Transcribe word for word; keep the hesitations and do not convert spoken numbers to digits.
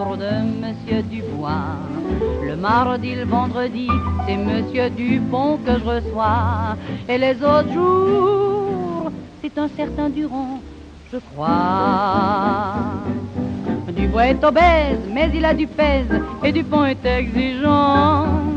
jour de Monsieur Dubois. Le mardi, le vendredi, c'est Monsieur Dupont que je reçois. Et les autres jours, c'est un certain Durand, je crois. Dubois est obèse, mais il a du pèse, et Dupont est exigeant.